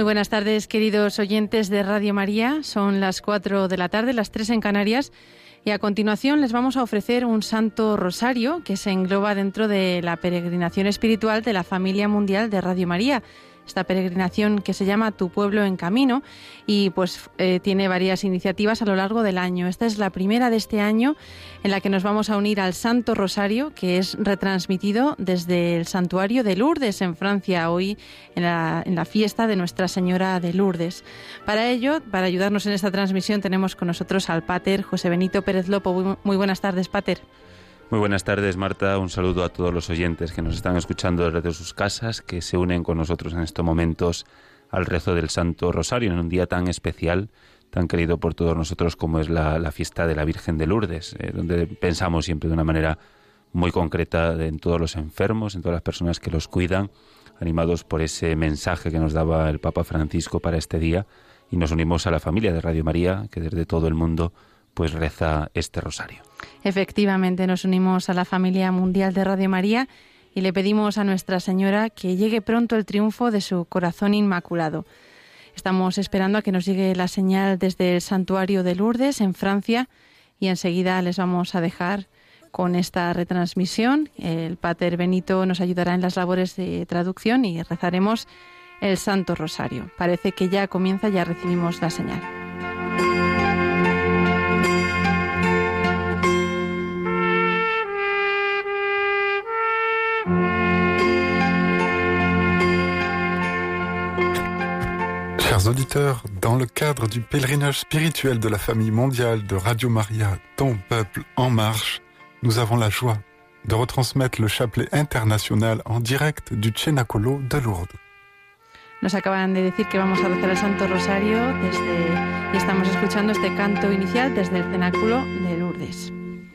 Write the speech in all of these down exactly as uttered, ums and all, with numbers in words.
buenas tardes, queridos oyentes de Radio María. Son las cuatro de la tarde, las tres en Canarias, y a continuación les vamos a ofrecer un Santo Rosario que se engloba dentro de la peregrinación espiritual de la familia mundial de Radio María. Esta peregrinación que se llama Tu Pueblo en Camino y pues eh, tiene varias iniciativas a lo largo del año. Esta es la primera de este año en la que nos vamos a unir al Santo Rosario, que es retransmitido desde el Santuario de Lourdes en Francia, hoy en la, en la fiesta de Nuestra Señora de Lourdes. Para ello, para ayudarnos en esta transmisión, tenemos con nosotros al Pater José Benito Pérez Lopo. Muy, muy buenas tardes, Pater. Muy buenas tardes, Marta. Un saludo a todos los oyentes que nos están escuchando desde sus casas, que se unen con nosotros en estos momentos al rezo del Santo Rosario, en un día tan especial, tan querido por todos nosotros como es la, la fiesta de la Virgen de Lourdes, eh, donde pensamos siempre de una manera muy concreta en todos los enfermos, en todas las personas que los cuidan, animados por ese mensaje que nos daba el Papa Francisco para este día, y nos unimos a la familia de Radio María, que desde todo el mundo pues reza este rosario. Efectivamente, nos unimos a la familia mundial de Radio María y le pedimos a Nuestra Señora que llegue pronto el triunfo de su corazón inmaculado. Estamos esperando a que nos llegue la señal desde el Santuario de Lourdes en Francia y enseguida les vamos a dejar con esta retransmisión. El Pater Benito nos ayudará en las labores de traducción y rezaremos el Santo Rosario. Parece que ya comienza, ya recibimos la señal. Chers auditeurs, dans le cadre du pèlerinage spirituel de la famille mondiale de Radio Maria, Ton Peuple en Marche, nous avons la joie de retransmettre le chapelet international en direct du Cenáculo de Lourdes. Nos acaban de decir que vamos a rezar el Santo Rosario desde, y estamos escuchando este canto inicial desde el Cenáculo de Lourdes.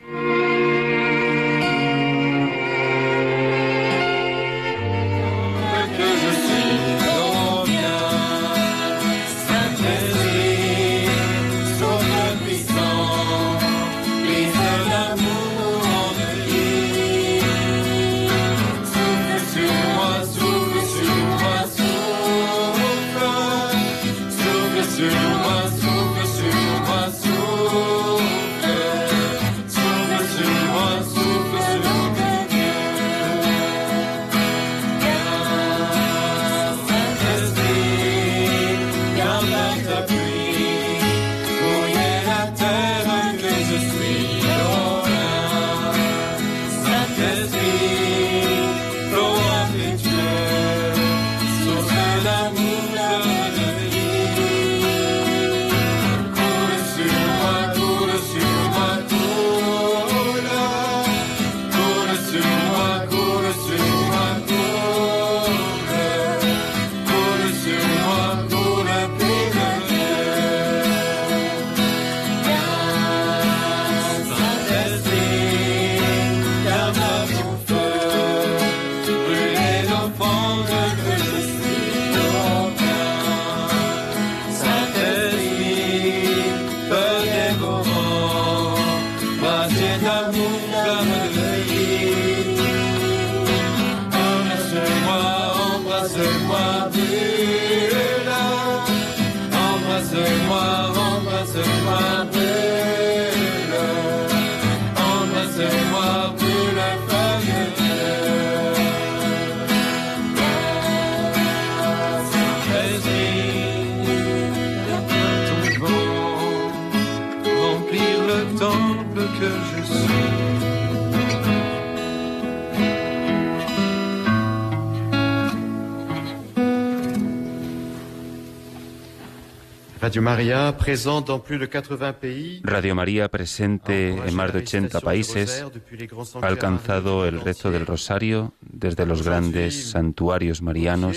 Radio María, presente en plus de quatre-vingts pays. Radio María, presente en más de ochenta países, ha alcanzado el rezo del Rosario desde los grandes santuarios marianos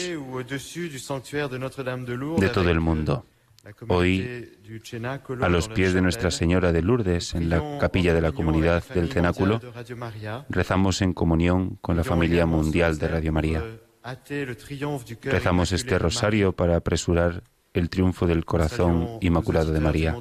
de todo el mundo. Hoy, a los pies de Nuestra Señora de Lourdes, en la capilla de la comunidad del Cenáculo, rezamos en comunión con la familia mundial de Radio María. Rezamos este rosario para apresurar el triunfo del corazón inmaculado de María.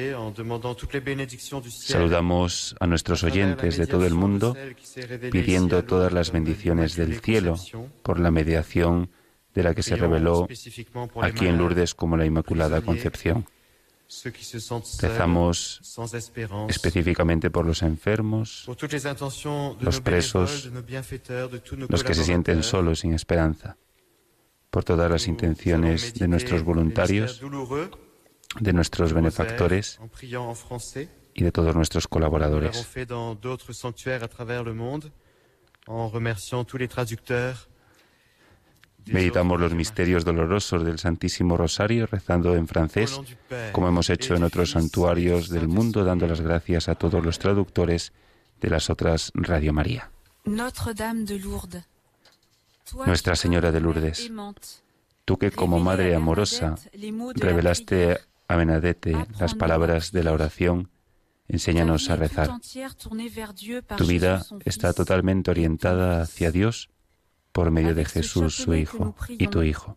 Saludamos a nuestros oyentes de todo el mundo, pidiendo todas las bendiciones del cielo por la mediación de la que se reveló aquí en Lourdes como la Inmaculada Concepción. Rezamos específicamente por los enfermos, los presos, los que se sienten solos sin esperanza, por todas las intenciones de nuestros voluntarios, de nuestros benefactores y de todos nuestros colaboradores. Meditamos los misterios dolorosos del Santísimo Rosario rezando en francés, como hemos hecho en otros santuarios del mundo, dando las gracias a todos los traductores de las otras Radio María. Nuestra Señora de Lourdes, tú que como Madre amorosa revelaste a Bernadette las palabras de la oración, enséñanos a rezar. Tu vida está totalmente orientada hacia Dios por medio de Jesús, su Hijo, y tu Hijo.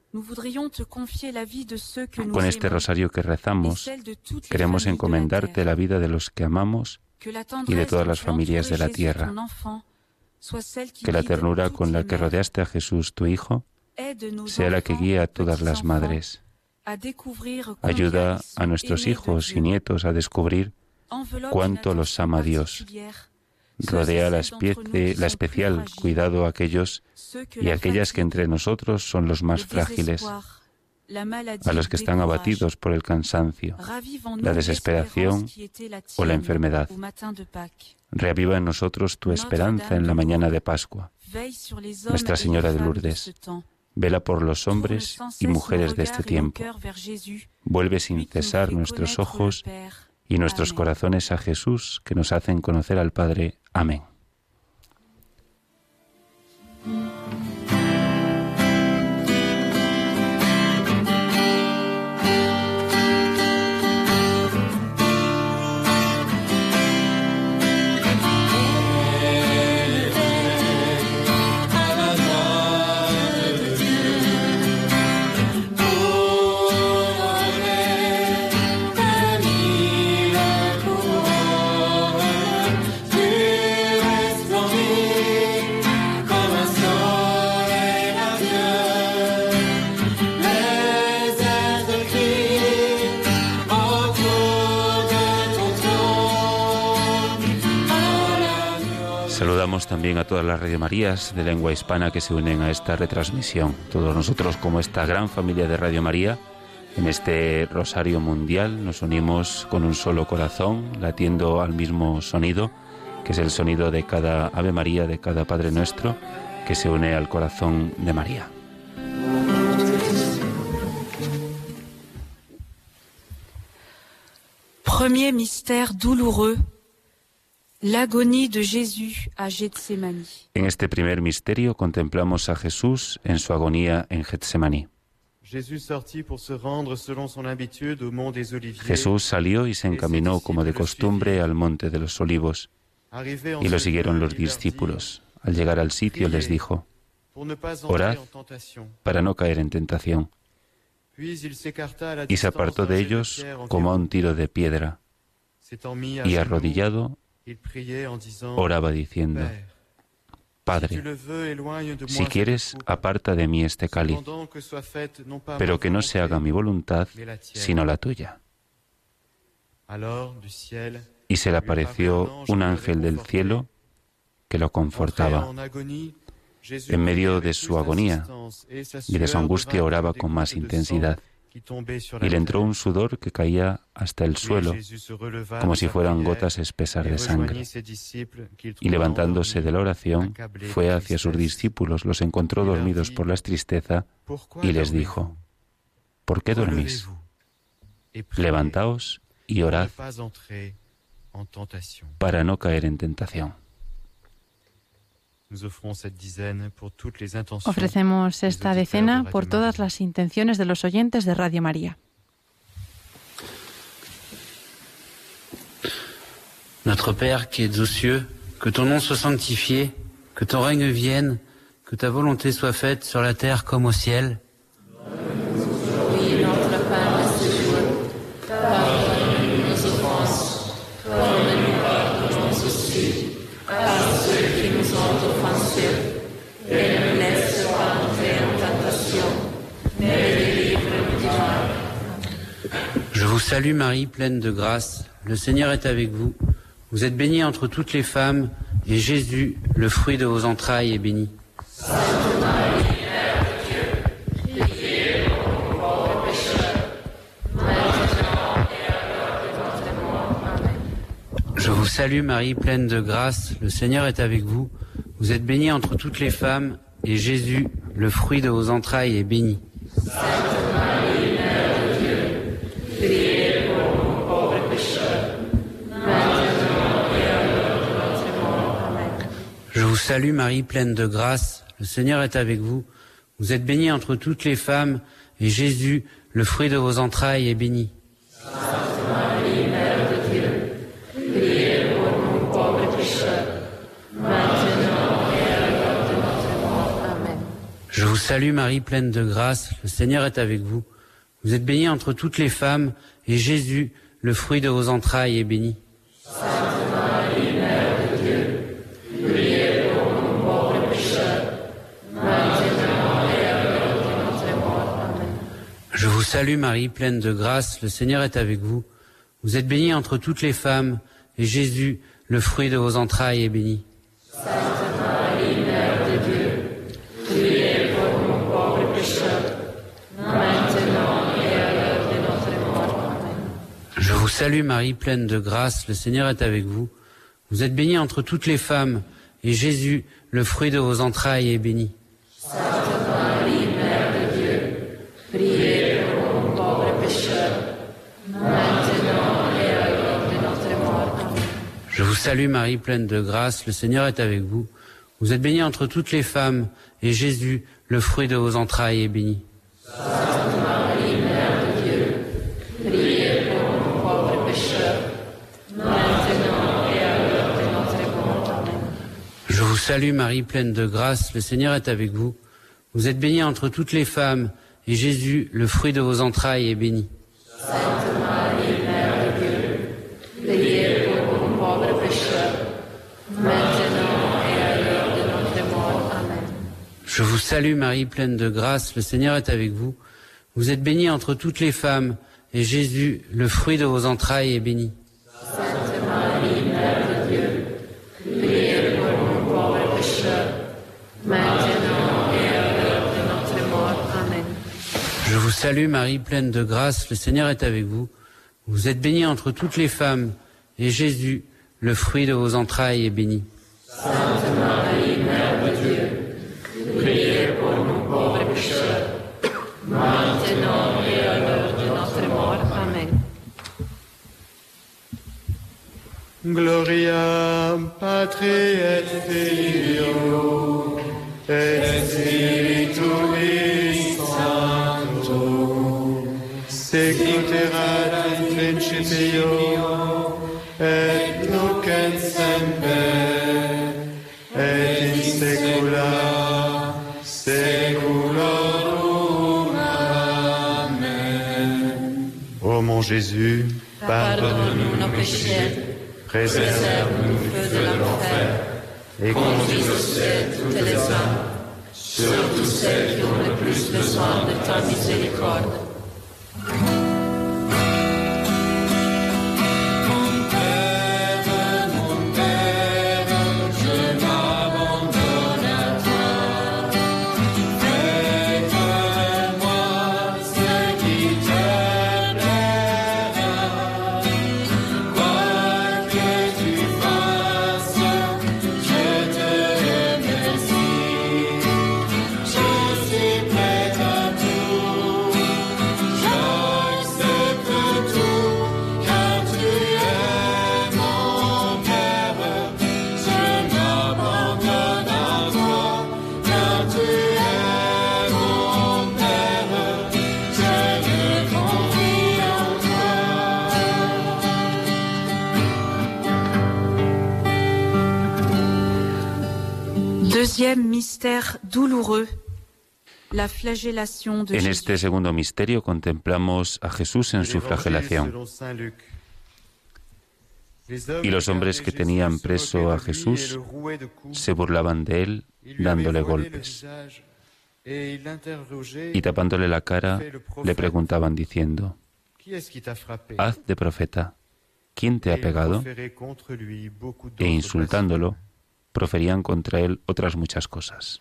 Con este rosario que rezamos, queremos encomendarte la vida de los que amamos y de todas las familias de la tierra. Que la ternura con la que rodeaste a Jesús, tu Hijo, sea la que guíe a todas las madres. Ayuda a nuestros hijos y nietos a descubrir cuánto los ama Dios. Rodea la, especie, la especial cuidado a aquellos y aquellas que entre nosotros son los más frágiles, a los que están abatidos por el cansancio, la desesperación o la enfermedad. Reaviva en nosotros tu esperanza en la mañana de Pascua. Nuestra Señora de Lourdes, vela por los hombres y mujeres de este tiempo. Vuelve sin cesar nuestros ojos y nuestros corazones a Jesús, que nos hacen conocer al Padre. Amén. Saludamos también a todas las Radio Marías de lengua hispana que se unen a esta retransmisión. Todos nosotros, como esta gran familia de Radio María, en este rosario mundial nos unimos con un solo corazón, latiendo al mismo sonido, que es el sonido de cada Ave María, de cada Padre Nuestro, que se une al corazón de María. Premier mystère douloureux. L'agonie de Jésus à Gethsémani. En este primer misterio contemplamos a Jesús en su agonía en Getsemaní. Jesús salió y se encaminó como de costumbre al monte de los Olivos, y lo siguieron los discípulos. Al llegar al sitio les dijo: orad para no caer en tentación. Y se apartó de ellos como a un tiro de piedra, y arrodillado oraba diciendo: Padre, si quieres, aparta de mí este cáliz, pero que no se haga mi voluntad, sino la tuya. Y se le apareció un ángel del cielo que lo confortaba. En medio de su agonía y de su angustia oraba con más intensidad, y le entró un sudor que caía hasta el suelo, como si fueran gotas espesas de sangre. Y levantándose de la oración, fue hacia sus discípulos, los encontró dormidos por la tristeza, y les dijo: ¿por qué dormís? Levantaos y orad para no caer en tentación. Ofrecemos esta decena por todas las intenciones de los oyentes de Radio María. Notre Père qui es aux cieux, que ton nom soit sanctifié, que ton règne vienne, que ta volonté soit faite sur la terre comme au ciel. Oui, notre pain de ce jour, pardonne-nous nos offenses, pardonne-nous pardonne aussi, à ceux qui nous ont offensés, et ne nous laisse pas entrer en tentation, salue Marie, pleine de grâce. Le Seigneur est avec vous. Vous êtes bénie entre toutes les femmes, et Jésus, le fruit de vos entrailles, est béni. Sainte Marie, Mère de Dieu, priez pour nous pauvres pécheurs, maintenant et à l'heure de notre mort. Amen. Je vous salue Marie, pleine de grâce. Le Seigneur est avec vous. Vous êtes bénie entre toutes les femmes, et Jésus, le fruit de vos entrailles, est béni. Sainte Marie, Mère de Dieu, priez pour nous pauvres pécheurs, maintenant et à l'heure de notre mort. Amen. Je vous salue Marie, pleine de grâce. Le Seigneur est avec vous. Vous êtes bénie entre toutes les femmes, et Jésus, le fruit de vos entrailles, est béni. Sainte Marie, Mère de Dieu, priez pour nous pauvres pécheurs, maintenant et à l'heure de notre mort. Amen. Je vous salue Marie, pleine de grâce. Le Seigneur est avec vous. Vous êtes bénie entre toutes les femmes, et Jésus, le fruit de vos entrailles, est béni. Sainte Marie, Mère de Dieu, priez pour nous pauvres pécheurs, maintenant et à l'heure de notre mort. Amen. Je vous salue Marie, pleine de grâce. Le Seigneur est avec vous. Vous êtes bénie entre toutes les femmes, et Jésus, le fruit de vos entrailles, est béni. Sainte Marie, Mère de Dieu, priez pour nous pauvres pécheurs, maintenant et à l'heure de notre mort. Amen. Je vous salue Marie, pleine de grâce. Le Seigneur est avec vous. Vous êtes bénie entre toutes les femmes, et Jésus, le fruit de vos entrailles, est béni. Sainte Marie, Mère de Dieu, priez pour nous pauvres pécheurs, maintenant et à l'heure de notre mort. Amen. Je vous salue Marie, pleine de grâce. Le Seigneur est avec vous. Vous êtes bénie entre toutes les femmes, et Jésus, le fruit de vos entrailles, est béni. Sainte Marie, Mère de Dieu, priez pour nous pauvres pécheurs, maintenant et à l'heure de notre mort. Amen. Je vous salue Marie, pleine de grâce. Le Seigneur est avec vous. Vous êtes bénie entre toutes les femmes, et Jésus, le fruit de vos entrailles, est béni. Sainte Marie, Mère de Dieu, priez pour nous pauvres pécheurs, maintenant et à l'heure de notre mort. Amen. Je vous salue Marie, pleine de grâce. Le Seigneur est avec vous. Vous êtes bénie entre toutes les femmes, et Jésus, le fruit de vos entrailles, est béni. Sainte Marie, Mère de Dieu, priez pour nous pauvres pécheurs, maintenant et à l'heure de notre mort. Amen. Je vous salue Marie, pleine de grâce. Le Seigneur est avec vous. Vous êtes bénie entre toutes les femmes, et Jésus, le fruit de vos entrailles, est béni. Sainte Marie, Mère de Dieu, priez pour nous pauvres pécheurs, maintenant et à l'heure de notre mort. Amen. Gloria Patri et Filio et Spiritui Sancto, sequitur in principio et nunc et semper et in saecula saeculorum. Amen. Ô mon Jésus, Pardonne-nous nos péchés, préserve-nous préserve-nous du feu de l'enfer, et conduis au ciel toutes les âmes, surtout celles qui ont le plus besoin de ta miséricorde. Deuxième mystère douloureux, la flagellation de En Jésus. este segundo misterio contemplamos a Jesús en su flagelación. Y los hombres que tenían preso a Jesús se burlaban de él dándole golpes. Y tapándole la cara, le preguntaban diciendo: haz de profeta. ¿Quién te ha pegado? E insultándolo, proferían contra él otras muchas cosas.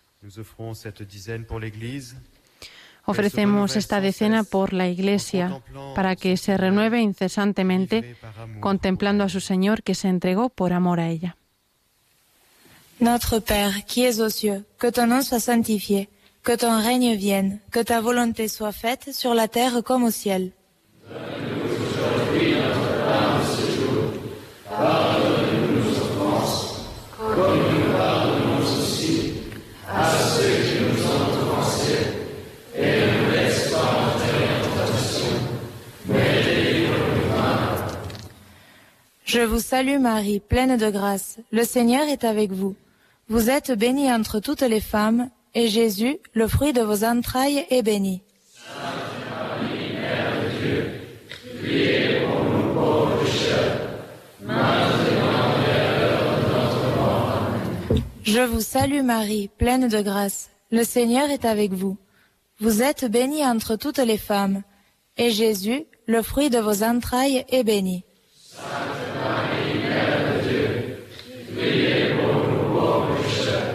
Ofrecemos esta decena por la Iglesia, para que se renueve incesantemente, contemplando a su Señor que se entregó por amor a ella. Notre Père, qui es aux cieux, que ton nom soit sanctifié, que ton règne vienne, que ta volonté soit faite sur la terre comme au ciel. Pardonne-nous nos offenses, comme nous pardonnons aussi à ceux qui nous ont offensés, et ne nous laisse pas entrer en tentation, mais délivre-nous du mal. Je vous salue Marie, pleine de grâce, le Seigneur est avec vous. Vous êtes bénie entre toutes les femmes, et Jésus, le fruit de vos entrailles, est béni. Sainte Marie, Mère de Dieu, priez pour nous pauvres pécheurs, maintenant et à l'heure de notre mort. Amen. Je vous salue Marie, pleine de grâce, le Seigneur est avec vous. Vous êtes bénie entre toutes les femmes, et Jésus, le fruit de vos entrailles, est béni. Sainte Marie, Mère de Dieu, priez pour nous pauvres pécheurs,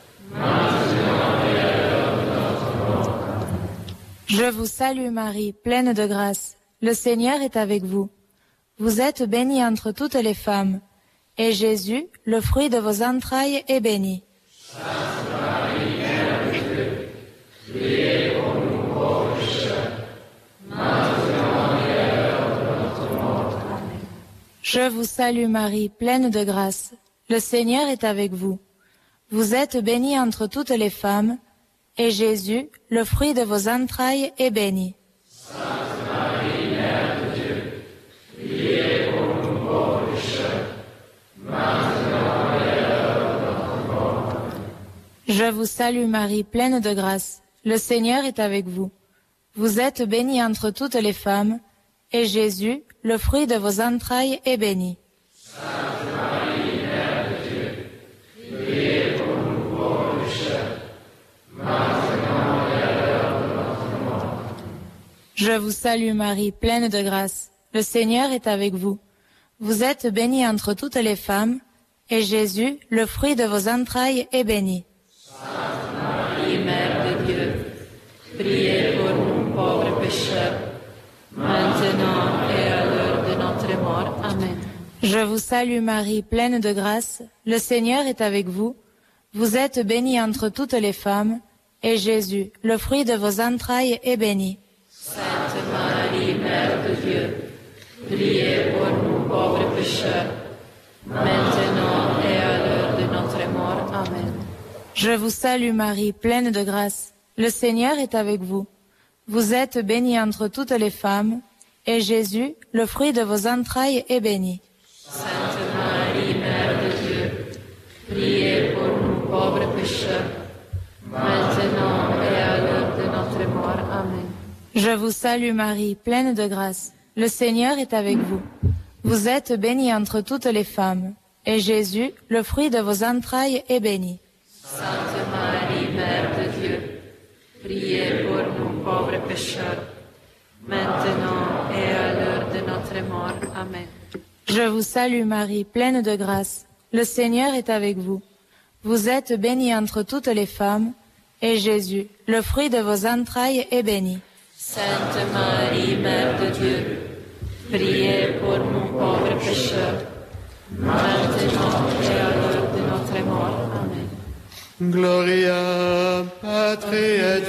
maintenant et à l'heure de notre mort. Amen. Je vous salue Marie, pleine de grâce, le Seigneur est avec vous. Vous êtes bénie entre toutes les femmes, et Jésus, le fruit de vos entrailles, est béni. Sainte Marie, Mère de Dieu, priez pour nous pauvres pécheurs, maintenant et à l'heure de notre mort. Amen. Je vous salue Marie, pleine de grâce, le Seigneur est avec vous. Vous êtes bénie entre toutes les femmes, et Jésus, le fruit de vos entrailles, est béni. Sainte Marie, Mère de Dieu, priez pour nous pauvres pécheurs, maintenant et à l'heure de notre mort. Amen. Je vous salue Marie, pleine de grâce, le Seigneur est avec vous. Vous êtes bénie entre toutes les femmes, et Jésus, le fruit de vos entrailles, est béni. Sainte Marie, Mère de Dieu, priez pour nous pauvres pécheurs, maintenant et à l'heure de notre mort. Je vous salue Marie, pleine de grâce, le Seigneur est avec vous. Vous êtes bénie entre toutes les femmes, et Jésus, le fruit de vos entrailles, est béni. Sainte Marie, Mère de Dieu, priez pour nous pauvres pécheurs, maintenant et à l'heure de notre mort. Amen. Je vous salue Marie, pleine de grâce, le Seigneur est avec vous. Vous êtes bénie entre toutes les femmes, et Jésus, le fruit de vos entrailles, est béni. Sainte Marie, Mère de Dieu, priez pour nous pauvres pécheurs, maintenant et à l'heure de notre mort. Amen. Je vous salue Marie, pleine de grâce, le Seigneur est avec vous. Vous êtes bénie entre toutes les femmes, et Jésus, le fruit de vos entrailles, est béni. Sainte Marie, Mère de Dieu, priez pour nous pauvres pécheurs, maintenant et à l'heure de notre mort. Amen. Je vous salue Marie, pleine de grâce, le Seigneur est avec vous. Vous êtes bénie entre toutes les femmes, et Jésus, le fruit de vos entrailles, est béni. Sainte Marie, Mère de Dieu, priez pour nous pauvres pécheurs, maintenant et à l'heure de notre mort. Amen. Je vous salue Marie, pleine de grâce, le Seigneur est avec vous. Vous êtes bénie entre toutes les femmes, et Jésus, le fruit de vos entrailles, est béni. Sainte Marie, Mère de Dieu, priez pour nous pauvres pécheurs, maintenant et à l'heure de notre mort. Amen. Gloria Patri et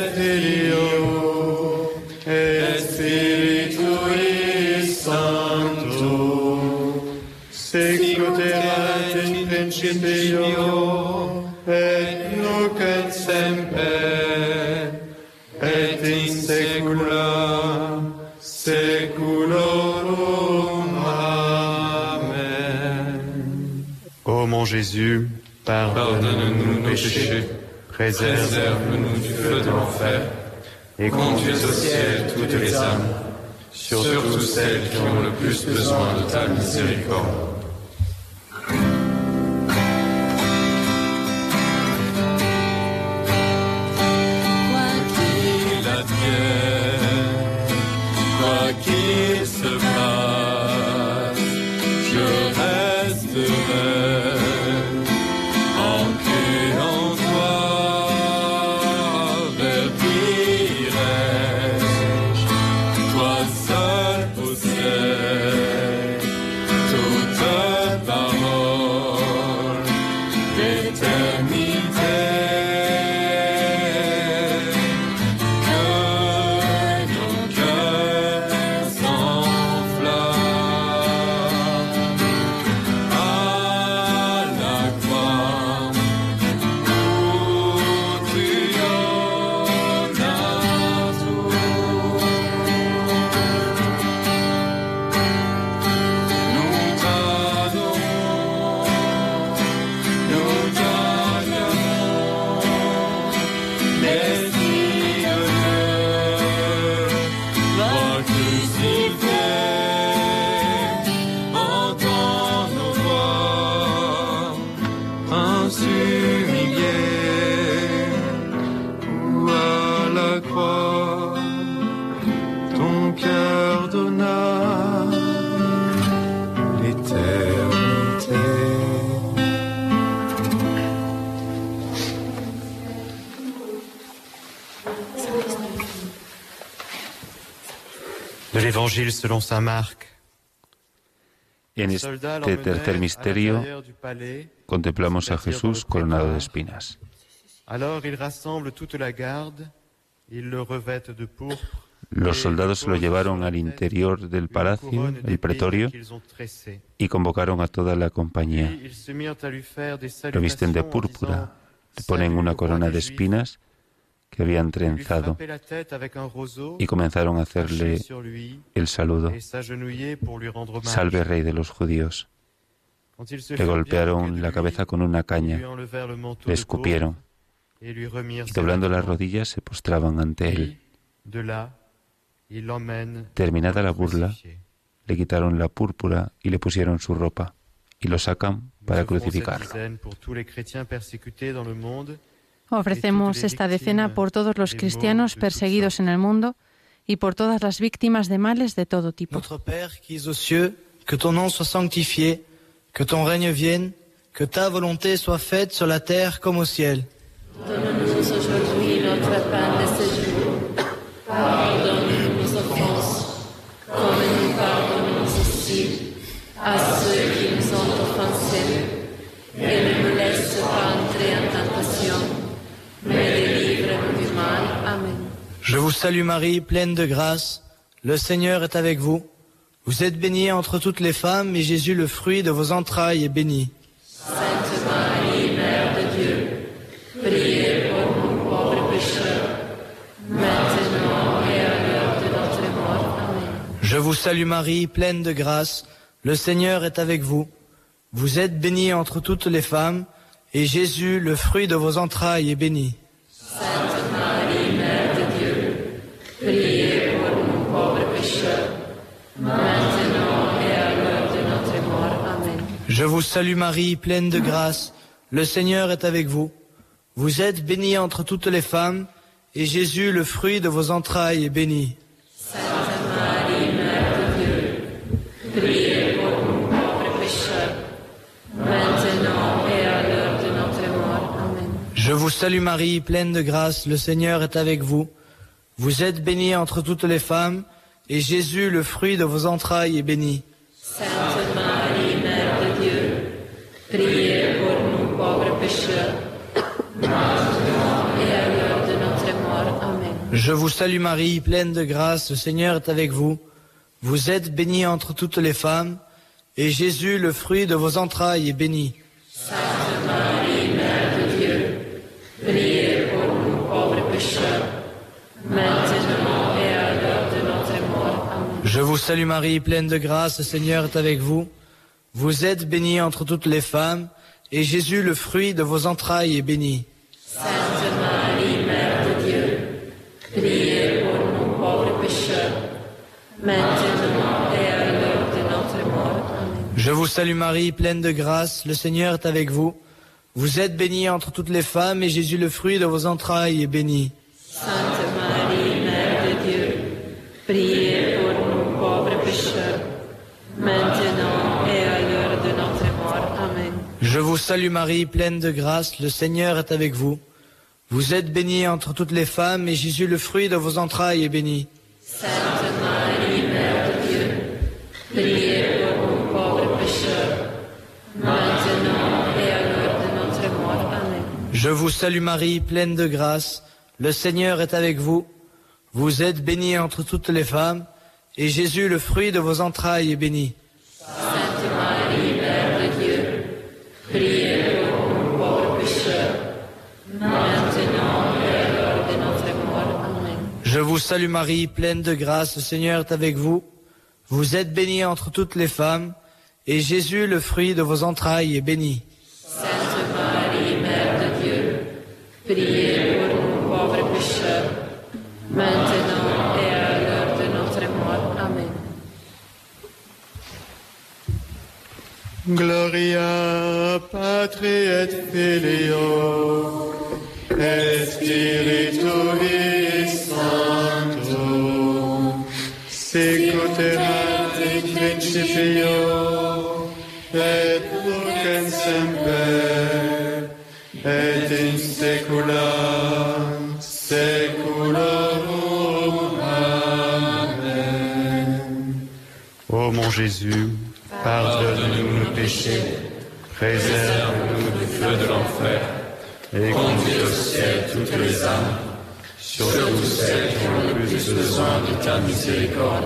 Filio et Spiritui Sancto, sicut in principio et nunc et semper et in saecula saeculorum. Amen. Ô mon Jésus, pardonne-nous nos péchés, préserve-nous du feu de l'enfer, et conduis au ciel toutes les âmes, surtout celles qui ont le plus besoin de ta miséricorde. Quoi qu'il advienne, quoi qu'il Évangile selon saint Marc. En este tercer misterio contemplamos a Jesús coronado de espinas. Los soldados lo llevaron al interior del palacio, el pretorio, y convocaron a toda la compañía. Lo visten de púrpura, le ponen una corona de espinas que habían trenzado y comenzaron a hacerle el saludo. Salve, Rey de los judíos. Le golpearon la cabeza con una caña, le escupieron y doblando las rodillas se postraban ante él. Terminada la burla, le quitaron la púrpura y le pusieron su ropa y lo sacan para crucificarlo. Ofrecemos esta decena por todos los cristianos perseguidos en el mundo y por todas las víctimas de males de todo tipo. Notre Père qui es aux cieux, que ton nom soit sanctifié, que ton règne vienne, que ta volonté soit faite sur la terre comme au ciel. Donne-nous aujourd'hui notre pain de ce jour. Pardonne-nous nos offenses, comme nous pardonnons aussi à ceux qui nous ont offensés. Et ne nous laisse pas entrer en tentation, mais délivre-nous du mal. Amen. Je vous salue Marie, pleine de grâce. Le Seigneur est avec vous. Vous êtes bénie entre toutes les femmes, et Jésus, le fruit de vos entrailles, est béni. Sainte Marie, Mère de Dieu, priez pour nous pauvres pécheurs, maintenant et à l'heure de notre mort. Amen. Je vous salue Marie, pleine de grâce. Le Seigneur est avec vous. Vous êtes bénie entre toutes les femmes, et Jésus, le fruit de vos entrailles, est béni. Sainte Marie, Mère de Dieu, priez pour nous pauvres pécheurs, maintenant et à l'heure de notre mort. Amen. Je vous salue Marie, pleine de grâce. Le Seigneur est avec vous. Vous êtes bénie entre toutes les femmes, et Jésus, le fruit de vos entrailles, est béni. Sainte Marie, Mère de Dieu, priez pour nous pauvres pécheurs, maintenant et à l'heure de notre mort. Amen. Je vous salue Marie, pleine de grâce. Le Seigneur est avec vous. Vous êtes bénie entre toutes les femmes, et Jésus, le fruit de vos entrailles, est béni. Sainte Marie, Mère de Dieu, priez pour nous pauvres pécheurs, maintenant et à l'heure de notre mort. Amen. Je vous salue Marie, pleine de grâce. Le Seigneur est avec vous. Vous êtes bénie entre toutes les femmes, et Jésus, le fruit de vos entrailles, est béni. Sainte Marie, Mère de Dieu, priez pour nous pauvres pécheurs, maintenant et à l'heure de notre mort. Amen. Je vous salue Marie, pleine de grâce. Le Seigneur est avec vous. Vous êtes bénie entre toutes les femmes, et Jésus, le fruit de vos entrailles, est béni. Sainte Marie, Mère de Dieu, priez pour nous pauvres pécheurs, maintenant et à l'heure de notre mort. Amen. Je vous salue Marie, pleine de grâce. Le Seigneur est avec vous. Vous êtes bénie entre toutes les femmes, et Jésus, le fruit de vos entrailles, est béni. Sainte Marie, Mère de Dieu, priez pour nous pauvres pécheurs, maintenant et à l'heure de notre mort. Je vous salue Marie, pleine de grâce, le Seigneur est avec vous. Vous êtes bénie entre toutes les femmes, et Jésus, le fruit de vos entrailles, est béni. Sainte Marie, Mère de Dieu, priez pour nous pauvres pécheurs, maintenant et à l'heure de notre mort. Amen. Je vous salue Marie, pleine de grâce, le Seigneur est avec vous. Vous êtes bénie entre toutes les femmes, et Jésus, le fruit de vos entrailles, est béni. Sainte Marie, Mère de Dieu, priez pour nous pauvres pécheurs, maintenant et à l'heure de notre mort. Amen. Je vous salue Marie, pleine de grâce, le Seigneur est avec vous. Vous êtes bénie entre toutes les femmes, et Jésus, le fruit de vos entrailles, est béni. Sainte Marie, Mère de Dieu, priez pour nous pauvres pécheurs, maintenant et à l'heure de notre mort. Amen. Gloria Patri et Filio et Spiritui Sancto, sicut erat in principio et nunc et semper et in saecula saeculorum. Amen. Ô mon Jésus, pardonne-nous nos péchés, préserve-nous du feu de l'enfer, et conduis au ciel toutes les âmes, surtout celles qui ont le plus besoin de ta miséricorde.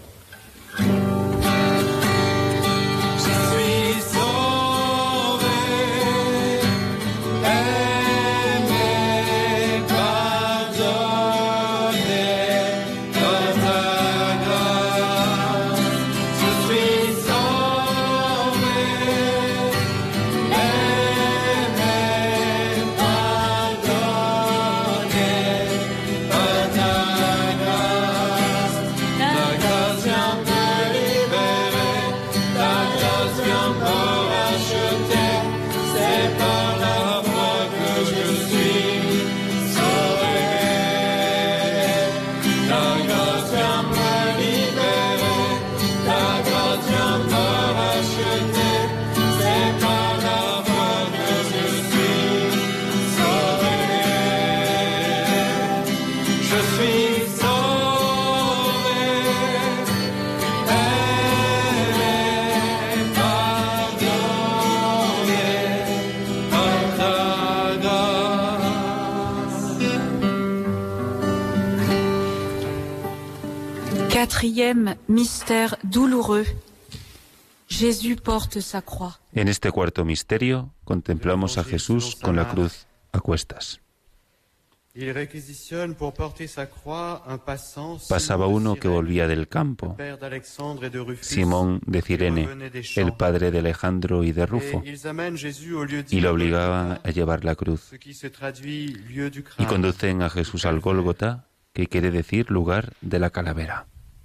Quatrième mystère douloureux. Jésus porte sa croix. En este cuarto misterio contemplamos a Jesús con la cruz a cuestas. Pasaba uno que volvía del campo, Simón de Cirene, el padre de Alejandro y de Rufo, y lo obligaban a llevar la cruz. Y conducen a Jesús al Gólgota, que quiere decir lugar de la calavera.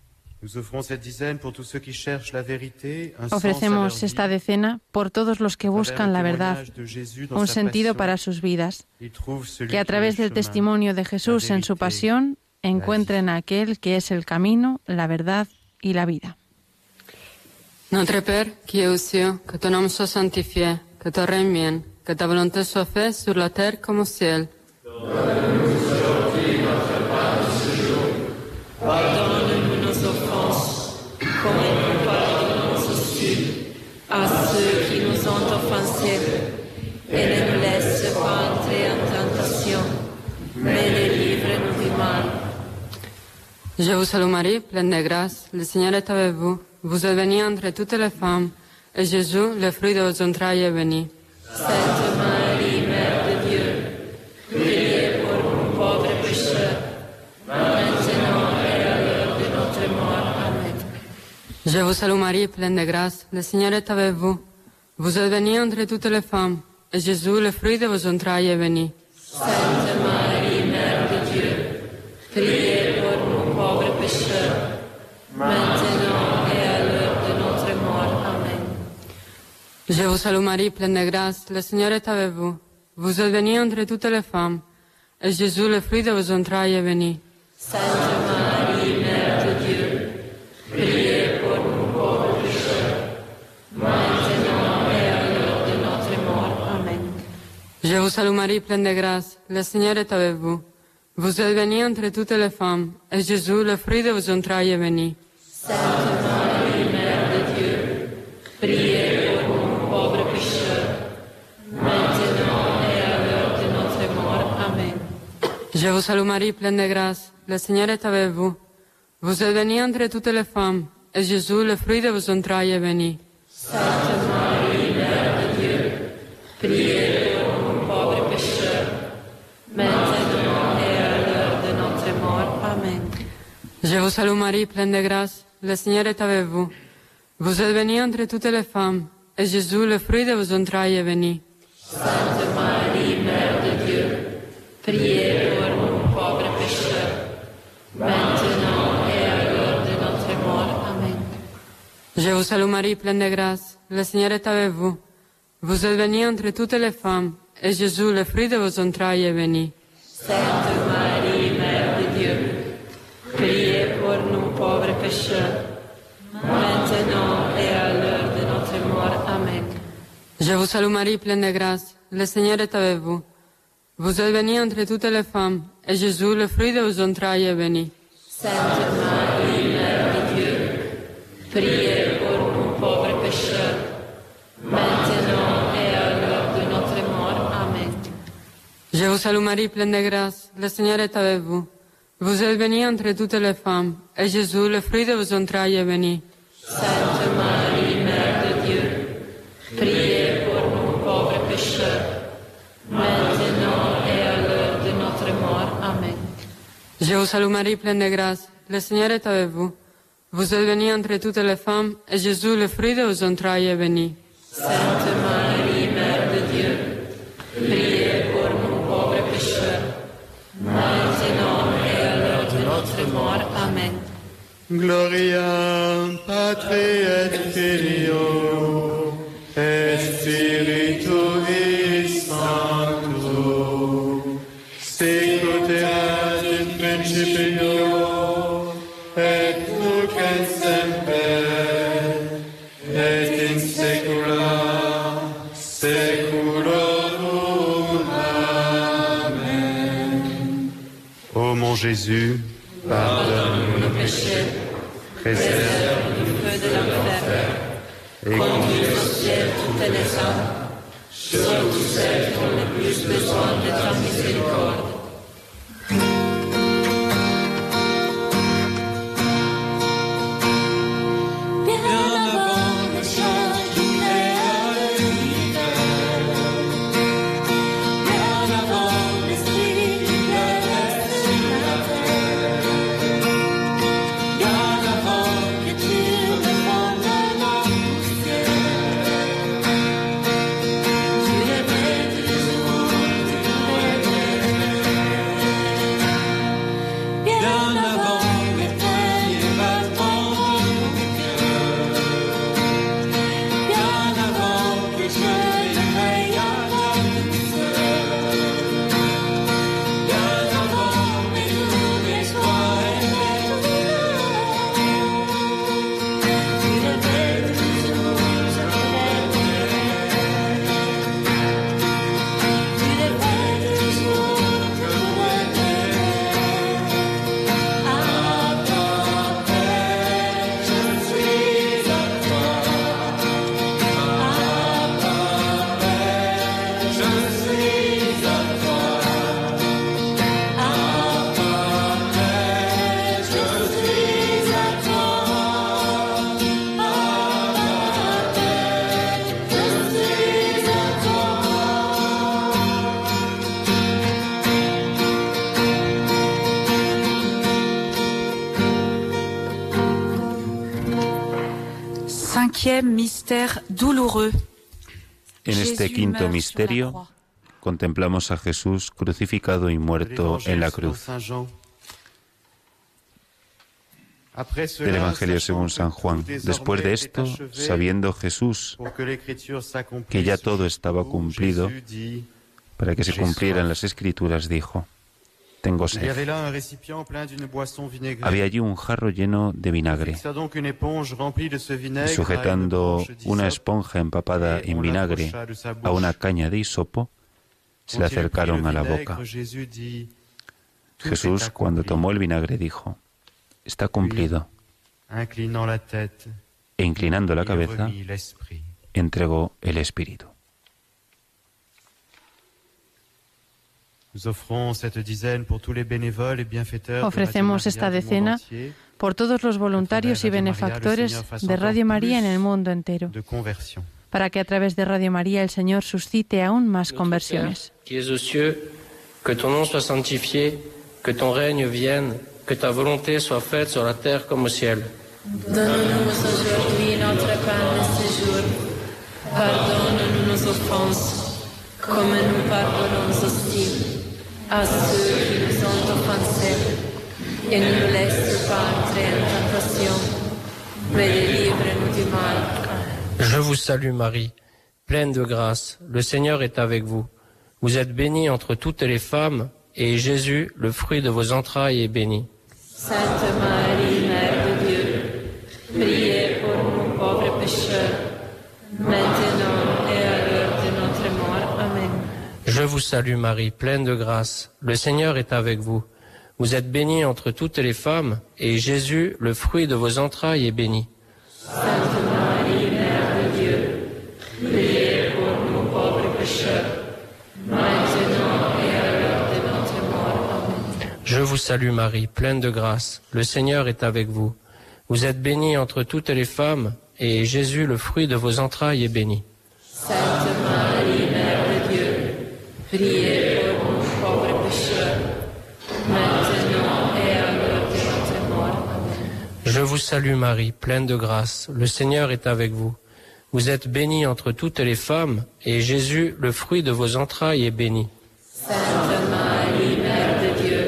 Ofrecemos esta decena por todos los que buscan la verdad, un sentido para sus vidas, que a través del testimonio de Jesús en su pasión encuentren a aquel que es el camino, la verdad y la vida. Notre Père, qui es aux cieux, que ton nom soit sanctifié, que ton règne vienne, que ta volonté soit faite sur la terre comme au ciel. Donne-nous aujourd'hui notre pain de ce jour. Pardonne-nous nos offenses, comme nous pardonnons aussi à ceux qui nous ont offensés. Et ne nous laisse pas entrer en tentation, mais délivre-nous du mal. Je vous salue Marie, pleine de grâce, le Seigneur est avec vous. Vous êtes bénie entre toutes les femmes, et Jésus, le fruit de vos entrailles, est béni. Sainte Marie, Mère de Dieu, priez pour nous pauvres pécheurs, maintenant et à l'heure de notre mort. Amen. Je vous salue Marie, pleine de grâce, le Seigneur est avec vous. Vous êtes bénie entre toutes les femmes, et Jésus, le fruit de vos entrailles, est béni. Sainte Marie, Mère de Dieu, priez pour nous pauvres pécheurs, maintenant et à l'heure de notre mort. Amen. Je vous salue Marie, pleine de grâce, le Seigneur est avec vous. Vous êtes bénie entre toutes les femmes, et Jésus, le fruit de vos entrailles, est béni. Sainte Marie, Mère de Dieu, priez pour nous pauvres pécheurs, maintenant et à l'heure de notre mort. Je vous salue Marie, pleine de grâce, le Seigneur est avec vous. Vous êtes bénie entre toutes les femmes, et Jésus, le fruit de vos entrailles, est béni. Sainte Marie, Mère de Dieu, priez pour nous pauvres pécheurs, maintenant et à l'heure de notre mort. Amen. Je vous salue Marie, pleine de grâce, le Seigneur est avec vous. Vous êtes bénie entre toutes les femmes, et Jésus, le fruit de vos entrailles, est béni. Sainte Marie, Mère de Dieu, priez pour nous pauvres pécheurs, maintenant et à l'heure de notre mort. Amen. Je vous salue Marie, pleine de grâce, le Seigneur est avec vous. Vous êtes bénie entre toutes les femmes, et Jésus, le fruit de vos entrailles, est béni. Sainte Marie, Mère de Dieu, priez pour nous pauvres pécheurs, maintenant et à l'heure de notre mort. Amen. Je vous salue Marie, pleine de grâce, le Seigneur est avec vous. Vous êtes bénie entre toutes les femmes, et Jésus, le fruit de vos entrailles, est béni. Sainte Marie, Mère de Dieu, priez pour nous pauvres pécheurs, maintenant et à l'heure de notre mort. Amen. Je vous salue Marie, pleine de grâce, le Seigneur est avec vous. Vous êtes bénie entre toutes les femmes, et Jésus, le fruit de vos entrailles, est béni. Sainte Marie, Mère de Dieu, priez pour nous pauvres pécheurs, maintenant et à l'heure de notre mort. Amen. Je vous salue Marie, pleine de grâce, le Seigneur est avec vous. Vous êtes bénie entre toutes les femmes, et Jésus, le fruit de vos entrailles, est béni. Sainte Marie, Mère de Dieu, priez pour nous pauvres pécheurs, maintenant et à l'heure de notre mort. Amen. Je vous salue Marie, pleine de grâce, le Seigneur est avec vous. Vous êtes bénie entre toutes les femmes, et Jésus, le fruit de vos entrailles, est béni. Sainte Marie, Mère de Dieu, priez pour nous pauvres pécheurs, maintenant et à l'heure de notre mort. Amen. Gloria Patri et Filio et Spiritui Sancto, sicut erat in principio et nunc et semper et in saecula saeculorum. Amen. Ô mon Jésus, pardonne-nous nos péchés, préserve-nous du feu de l'enfer, et conduis au ciel toutes les âmes, surtout celles qui ont le plus besoin de ta miséricorde. Cinquième mystère douloureux. En este quinto misterio contemplamos a Jesús crucificado y muerto en la cruz. Del Evangelio según San Juan. Después de esto, sabiendo Jesús que ya todo estaba cumplido, para que se cumplieran las Escrituras, dijo: tengo sed. Había allí un jarro lleno de vinagre. Y sujetando una esponja empapada en vinagre a una caña de hisopo, se le acercaron a la boca. Jesús, cuando tomó el vinagre, dijo: está cumplido. E inclinando la cabeza, entregó el Espíritu. Ofrecemos esta decena por todos los voluntarios y benefactores de Radio María en el mundo entero, para que a través de Radio María el Señor suscite aún más conversiones. Qui es aux cieux, que ton nom soit sanctifié, que ton règne vienne, que ta volonté soit faite sur la terre comme au ciel. Donne-nous aujourd'hui notre pain de ce jour. Pardonne-nous nos offenses, comme nous pardonnons aussi à ceux qui nous ont offensés. Et ne nous laisse pas entrer en tentation, mais délivre-nous du mal. Je vous salue Marie, pleine de grâce, le Seigneur est avec vous. Vous êtes bénie entre toutes les femmes, et Jésus, le fruit de vos entrailles, est béni. Sainte Marie, Mère de Dieu, priez pour nous pauvres pécheurs, maintenant et à l'heure de notre mort. Amen. Je vous salue Marie, pleine de grâce, le Seigneur est avec vous. Vous êtes bénie entre toutes les femmes, et Jésus, le fruit de vos entrailles, est béni. Sainte Marie, Mère de Dieu, priez pour nous pauvres pécheurs, maintenant et à l'heure de notre mort. Amen. Je vous salue Marie, pleine de grâce, le Seigneur est avec vous. Vous êtes bénie entre toutes les femmes, et Jésus, le fruit de vos entrailles, est béni. Sainte Marie, Mère de Dieu, priez pour nous pauvres pécheurs, maintenant et à l'heure de notre mort. Amen. Je vous salue Marie, pleine de grâce, le Seigneur est avec vous. Vous êtes bénie entre toutes les femmes, et Jésus, le fruit de vos entrailles, est béni. Sainte Marie, Mère de Dieu,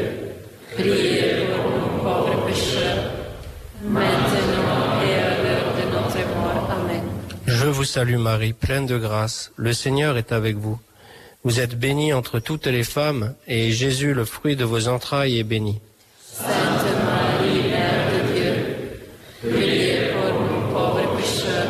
priez pour nous pauvres pécheurs, maintenant et à l'heure de notre mort. Amen. Je vous salue Marie, pleine de grâce, le Seigneur est avec vous. Vous êtes bénie entre toutes les femmes, et Jésus, le fruit de vos entrailles, est béni. Sainte Marie, Mère de Dieu, priez pour nous pauvres pécheurs,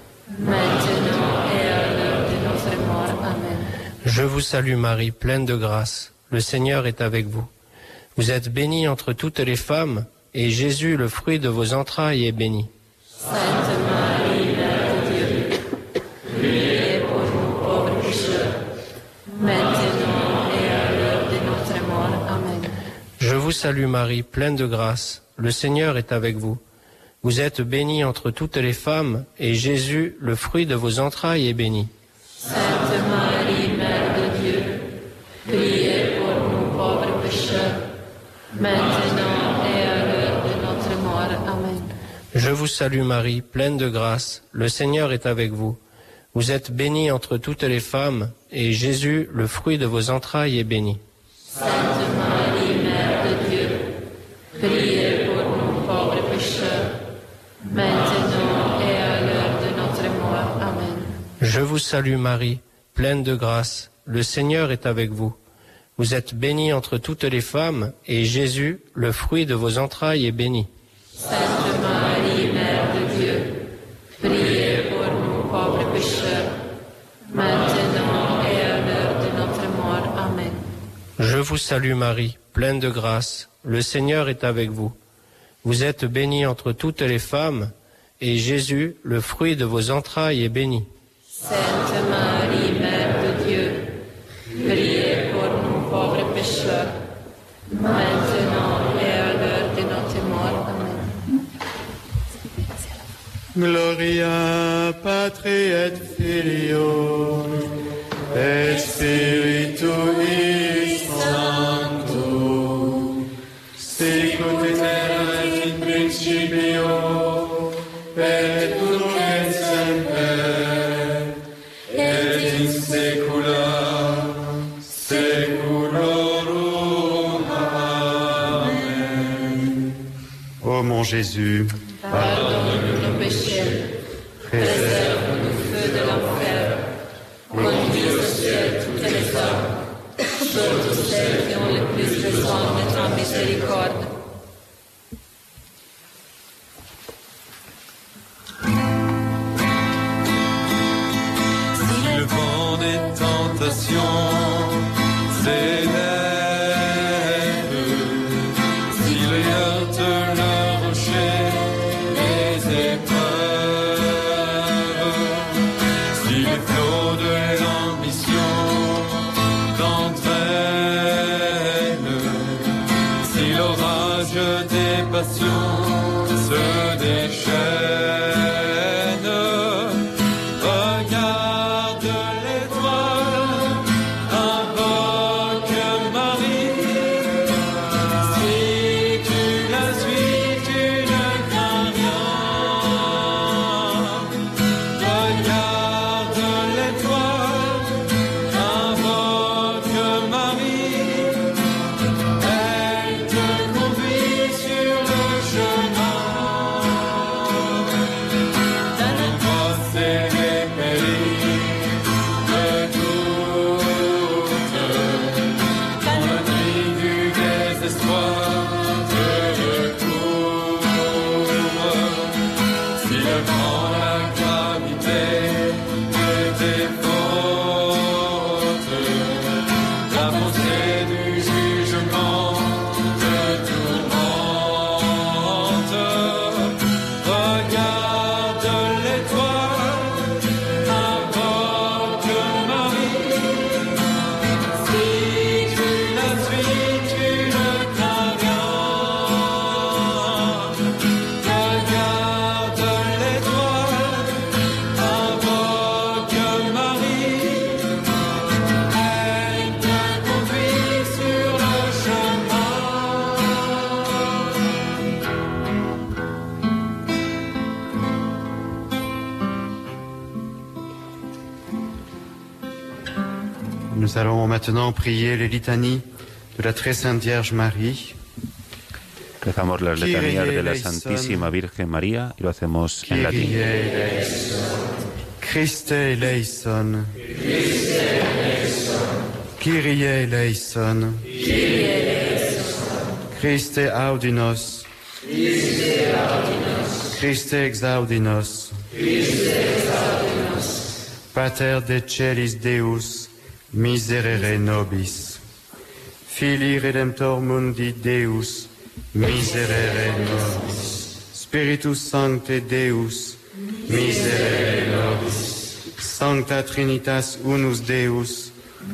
maintenant et à l'heure de notre mort. Amen. Je vous salue Marie, pleine de grâce, le Seigneur est avec vous. Vous êtes bénie entre toutes les femmes, et Jésus, le fruit de vos entrailles, est béni. Sainte Marie, Mère de Dieu, priez pour nous pauvres pécheurs, maintenant et à l'heure de notre mort. Amen. Je vous salue Marie, pleine de grâce, le Seigneur est avec vous. Vous êtes bénie entre toutes les femmes, et Jésus, le fruit de vos entrailles, est béni. Sainte Marie, Mère de Dieu, priez pour nous pauvres pécheurs, maintenant et à l'heure de notre mort. Amen. Je vous salue Marie, pleine de grâce, le Seigneur est avec vous. Vous êtes bénie entre toutes les femmes, et Jésus, le fruit de vos entrailles, est béni. Sainte Marie, Mère de Dieu, priez pour nous pauvres pécheurs, maintenant et à l'heure de notre mort. Amen. Je vous salue Marie, pleine de grâce, le Seigneur est avec vous. Vous êtes bénie entre toutes les femmes, et Jésus, le fruit de vos entrailles, est béni. Sainte Marie, Mère de Dieu, priez pour nous pauvres pécheurs, maintenant et à l'heure de notre mort. Amen. Je vous salue Marie, pleine de grâce, le Seigneur est avec vous. Vous êtes bénie entre toutes les femmes, et Jésus, le fruit de vos entrailles, est béni. Sainte Marie, Mère de Dieu, priez pour nous pauvres pécheurs, maintenant et à l'heure de notre mort. Amen. Gloria Patri et Filio et Spiritui Sancto, sicut et in principio et nunc et semper et in saecula saeculorum. Amen. Ô mon Jésus, pardonne-nous nos péchés, préserve-nous du feu de l'enfer, conduis au ciel toutes les âmes, surtout celles qui ont le plus besoin de ta miséricorde. Si le vent des tentations Nous allons maintenant prier les litanies de la très sainte Vierge Marie. Rezamos las letanías de la Santísima Virgen María y lo hacemos en latín. Christe eleison. Kyrie eleison. Christe audinos. Christe exaudinos. Pater de celis Deus, miserere nobis. Filii Redemptor mundi Deus, miserere nobis. Spiritus Sancte Deus, miserere nobis. Sancta Trinitas unus Deus,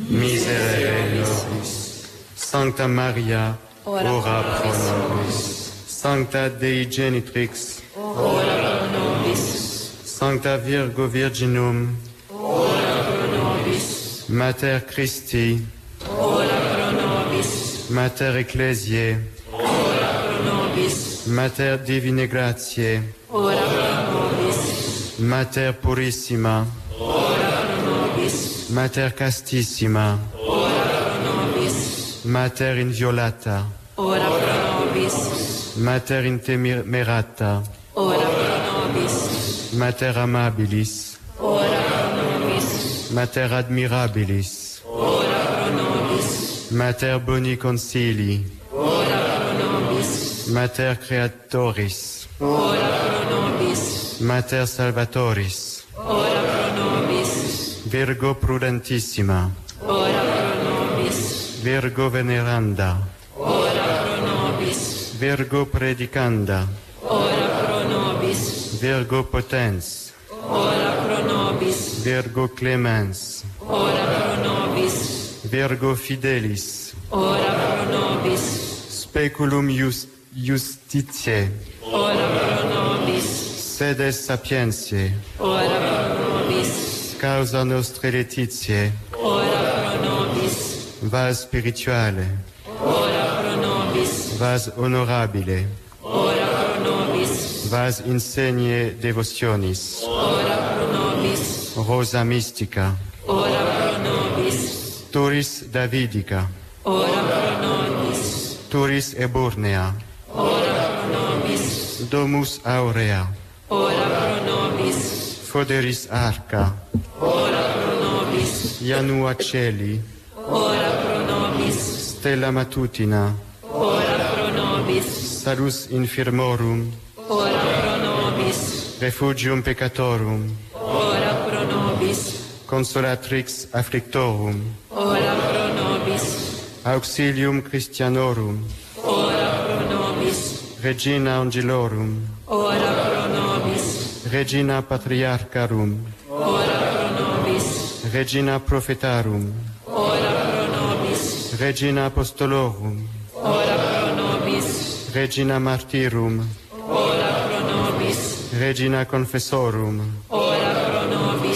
miserere nobis. Sancta Maria, ora pro nobis. Sancta Dei Genitrix, ora pro nobis. Sancta Virgo Virginum, ora pro nobis. Mater Christi, ora pro nobis. Mater Ecclesiae, ora pro nobis. Mater Divine Gratiae, ora pro nobis. Mater Purissima, ora pro nobis. Mater Castissima, ora pro nobis. Mater Inviolata, ora pro nobis. Mater Intemerata, ora pro nobis. Mater Amabilis, ora pro nobis. Mater Admirabilis, ora pro nobis. Mater Boni Concili, ora pro nobis. Mater Creatoris, ora pro nobis. Mater Salvatoris, ora pro nobis. Virgo Prudentissima, ora pro nobis. Virgo Veneranda, ora pro nobis. Virgo Predicanda, ora pro nobis. Virgo Potens, ora pro nobis. Virgo Clemens, ora pro nobis. Virgo Fidelis, ora pro nobis. Speculum just, Justitiae, ora pro nobis. Sedes Sapientiae, ora pro nobis. Causa Nostre Laetitiae, ora pro nobis. Vas Spirituale, ora pro nobis. Vas Honorabile, ora pro nobis. Vas Insegne Devotionis, ora pro nobis. Rosa Mystica, ora pro nobis. Turis Davidica, ora pro nobis. Turis Eburnea, ora pro nobis. Domus Aurea, ora pro nobis. Foderis Arca, ora pro nobis. Janua Celi, ora pro nobis. Stella Matutina, ora pro nobis. Salus Infirmorum, ora pro nobis. Refugium Peccatorum, ora pro nobis. Consolatrix Afflictorum, ora pro nobis. Auxilium Christianorum, ora pro nobis. Regina Angelorum, ora pro nobis. Regina Patriarcharum, ora pro nobis. Regina Prophetarum, ora pro nobis. Regina Apostolorum, ora pro nobis. Regina Martyrum, ora pro nobis. Regina Confessorum, ora pro nobis.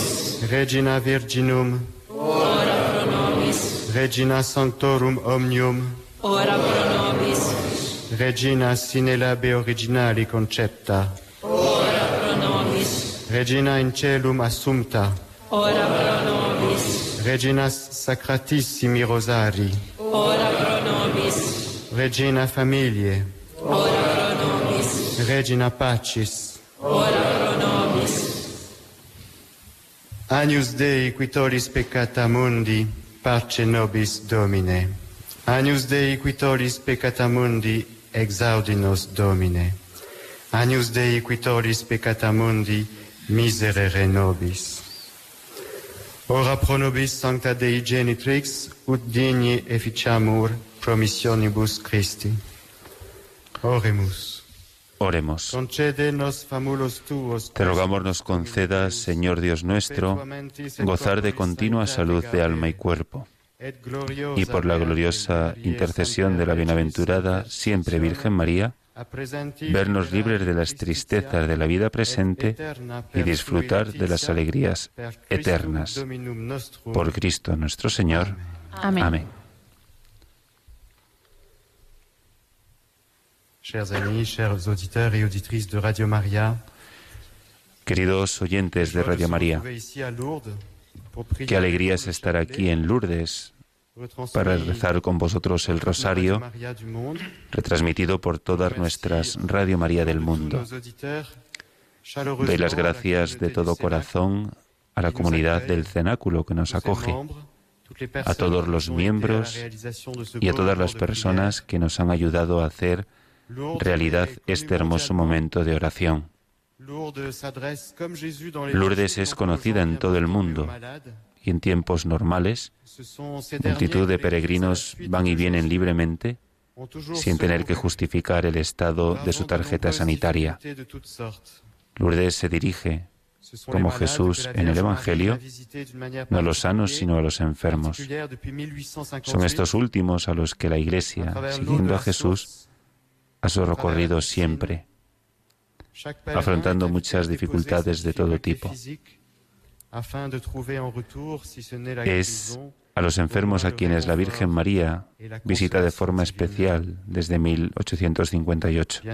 Regina Virginum, ora pro nobis. Regina Sanctorum Omnium, Ora pro nobis. Regina sine labe originali concepta, Ora pro nobis. Regina in celum assumpta, Ora pro nobis. Regina sacratissimi rosari, Ora pro nobis. Regina familiae, Ora pro nobis. Regina pacis, Ora pro nobis. Agnus Dei qui tollis peccata mundi, pace nobis Domine. Agnus Dei qui tollis peccata mundi, exaudi nos Domine. Agnus Dei qui tollis peccata mundi, miserere nobis. Ora pro nobis sancta Dei genitrix, ut digni efficiamur promissionibus Christi. Oremus. Oremos. Concédenos famulos tuos. Te rogamos nos concedas, Señor Dios nuestro, gozar de continua salud de alma y cuerpo, y por la gloriosa intercesión de la bienaventurada siempre Virgen María, vernos libres de las tristezas de la vida presente y disfrutar de las alegrías eternas. Por Cristo nuestro Señor. Amén. Amén. Chers amis, chers auditeurs et auditrices de Radio Maria, Queridos oyentes de Radio María, qué alegría es estar aquí en Lourdes para rezar con vosotros el rosario retransmitido por todas nuestras Radio María del mundo. Doy las gracias de todo corazón a la comunidad del cenáculo que nos acoge, a todos los miembros y a todas las personas que nos han ayudado a hacer realidad este hermoso momento de oración. Lourdes es conocida en todo el mundo y en tiempos normales multitud de peregrinos van y vienen libremente sin tener que justificar el estado de su tarjeta sanitaria. Lourdes se dirige, como Jesús en el Evangelio, no a los sanos sino a los enfermos. Son estos últimos a los que la Iglesia, siguiendo a Jesús, ha socorrido siempre, afrontando muchas dificultades de todo tipo. Es a los enfermos a quienes la Virgen María visita de forma especial desde mil ochocientos cincuenta y ocho.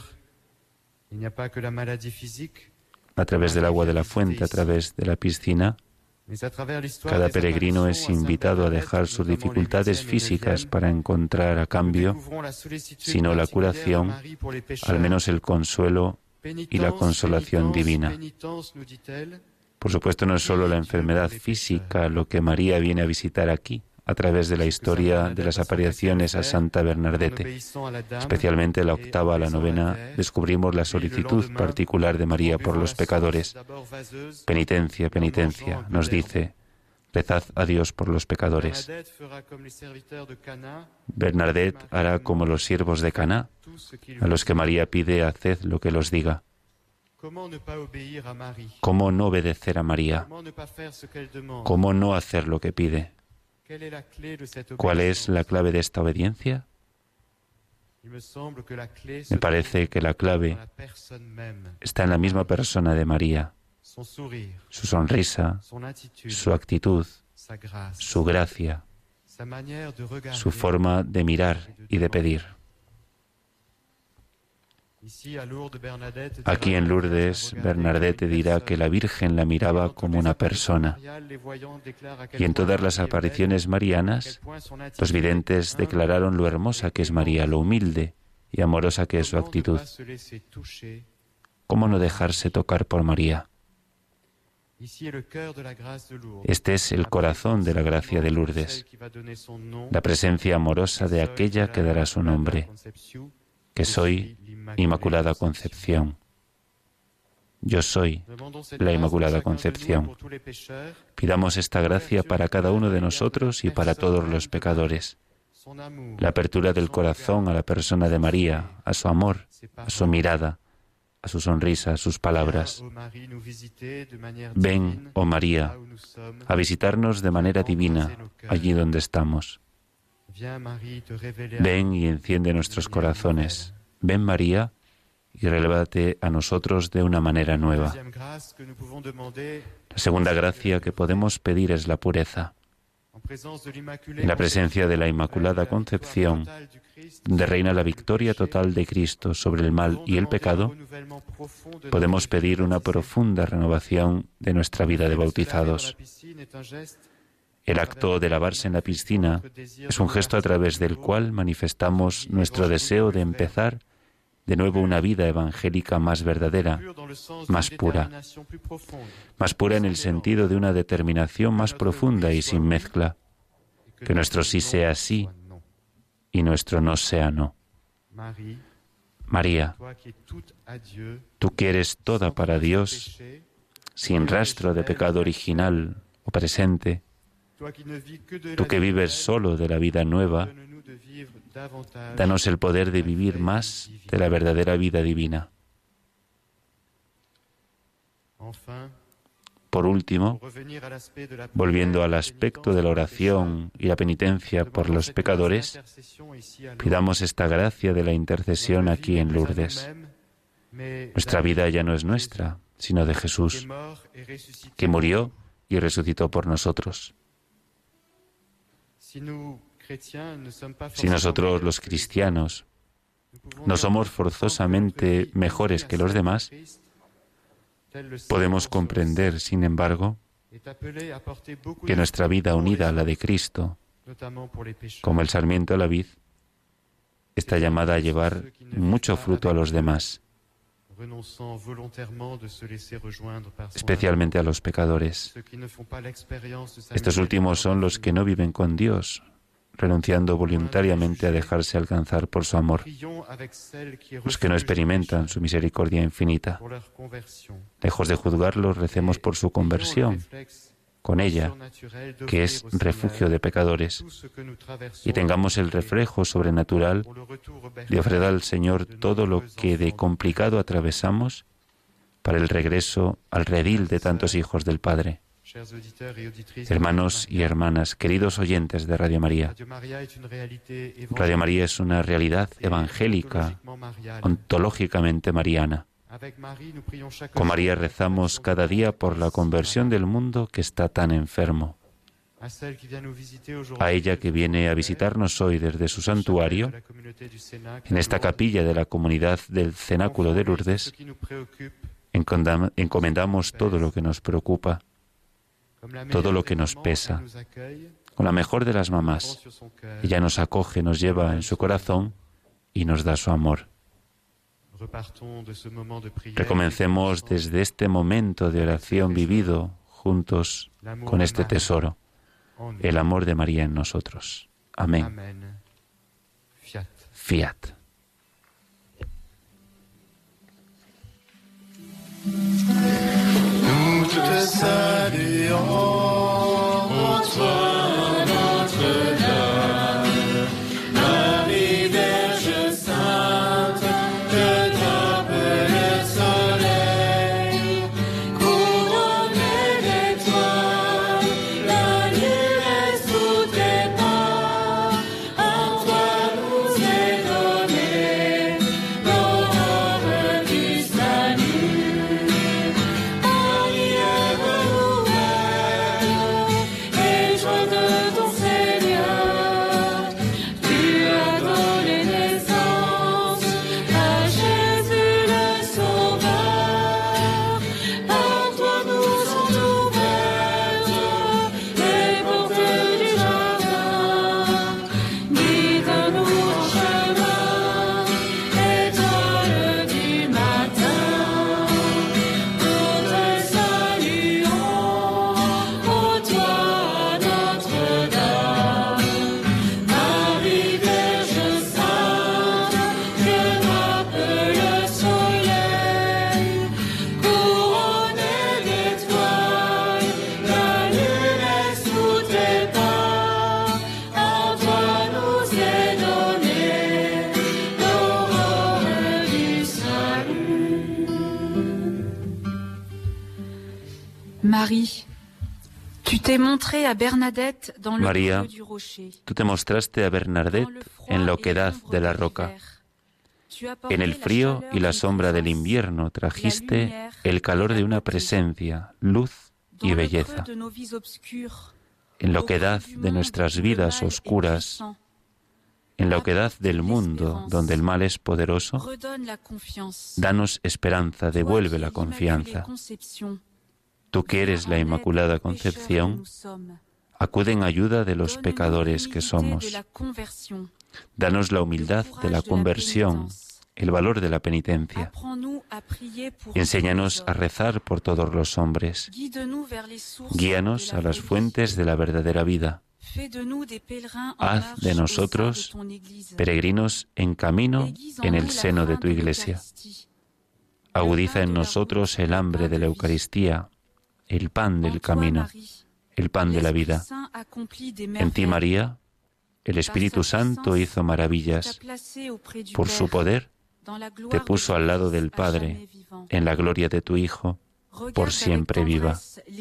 A través del agua de la fuente, a través de la piscina, cada peregrino es invitado a dejar sus dificultades físicas para encontrar a cambio, si no la curación, al menos el consuelo y la consolación divina. Por supuesto, no es solo la enfermedad física lo que María viene a visitar aquí, a través de la historia de las apariciones a Santa Bernadette. Especialmente la octava a la novena, descubrimos la solicitud particular de María por los pecadores. Penitencia, penitencia, nos dice, rezad a Dios por los pecadores. Bernadette hará como los siervos de Caná, a los que María pide, haced lo que los diga. ¿Cómo no obedecer a María? ¿Cómo no hacer lo que pide? ¿Cuál es la clave de esta obediencia? Me parece que la clave está en la misma persona de María, su sonrisa, su actitud, su gracia, su forma de mirar y de pedir. Aquí en Lourdes, Bernadette dirá que la Virgen la miraba como una persona. Y en todas las apariciones marianas, los videntes declararon lo hermosa que es María, lo humilde y amorosa que es su actitud. ¿Cómo no dejarse tocar por María? Este es el corazón de la gracia de Lourdes, la presencia amorosa de aquella que dará su nombre, que soy Inmaculada Concepción. Yo soy la Inmaculada Concepción. Pidamos esta gracia para cada uno de nosotros y para todos los pecadores. La apertura del corazón a la persona de María, a su amor, a su mirada, a su sonrisa, a sus palabras. Ven, oh María, a visitarnos de manera divina allí donde estamos. Ven y enciende nuestros corazones. Ven, María, y revélate a nosotros de una manera nueva. La segunda gracia que podemos pedir es la pureza. En la presencia de la Inmaculada Concepción, donde reina la victoria total de Cristo sobre el mal y el pecado, podemos pedir una profunda renovación de nuestra vida de bautizados. El acto de lavarse en la piscina es un gesto a través del cual manifestamos nuestro deseo de empezar de nuevo una vida evangélica más verdadera, más pura. Más pura en el sentido de una determinación más profunda y sin mezcla. Que nuestro sí sea sí y nuestro no sea no. María, tú que eres toda para Dios, sin rastro de pecado original o presente, tú que vives solo de la vida nueva, danos el poder de vivir más de la verdadera vida divina. Por último, volviendo al aspecto de la oración y la penitencia por los pecadores, pidamos esta gracia de la intercesión aquí en Lourdes. Nuestra vida ya no es nuestra, sino de Jesús, que murió y resucitó por nosotros. Si nosotros, los cristianos, no somos forzosamente mejores que los demás, podemos comprender, sin embargo, que nuestra vida unida a la de Cristo, como el sarmiento a la vid, está llamada a llevar mucho fruto a los demás, especialmente a los pecadores. Estos últimos son los que no viven con Dios, renunciando voluntariamente a dejarse alcanzar por su amor, los que no experimentan su misericordia infinita. Lejos de juzgarlos, recemos por su conversión, con ella, que es refugio de pecadores, y tengamos el reflejo sobrenatural de ofrecer al Señor todo lo que de complicado atravesamos para el regreso al redil de tantos hijos del Padre. Hermanos y hermanas, queridos oyentes de Radio María, Radio María es una realidad evangélica, ontológicamente mariana. Con María rezamos cada día por la conversión del mundo que está tan enfermo. A ella que viene a visitarnos hoy desde su santuario, en esta capilla de la comunidad del Cenáculo de Lourdes, encomendamos todo lo que nos preocupa, todo lo que nos pesa. Con la mejor de las mamás, ella nos acoge, nos lleva en su corazón y nos da su amor. Recomencemos desde este momento de oración vivido juntos con este tesoro, el amor de María en nosotros. Amén. Fiat. Nous te saluons, ô toi, Notre-Dame, Marie Vierge Sainte, que tape le soleil, couronnée d'étoiles, la lune est sous tes pas, en toi nous est donné l'aurore du salut. Marie, tu t'es montrée à Bernadette dans le María, creux du rocher. tú te mostraste a Bernadette en la oquedad de la roca. En el frío y la sombra del invierno trajiste el calor de una presencia, luz y belleza. En la oquedad de nuestras vidas oscuras, en la oquedad del mundo donde el mal es poderoso, danos esperanza, devuelve la confianza. Tú que eres la Inmaculada Concepción, acude en ayuda de los pecadores que somos. Danos la humildad de la conversión, el valor de la penitencia. Enséñanos a rezar por todos los hombres. Guíanos a las fuentes de la verdadera vida. Haz de nosotros peregrinos en camino en el seno de tu Iglesia. Agudiza en nosotros el hambre de la Eucaristía, el pan del camino, el pan de la vida. En ti, María, el Espíritu Santo hizo maravillas. Por su poder, te puso al lado del Padre, en la gloria de tu Hijo, por siempre viva.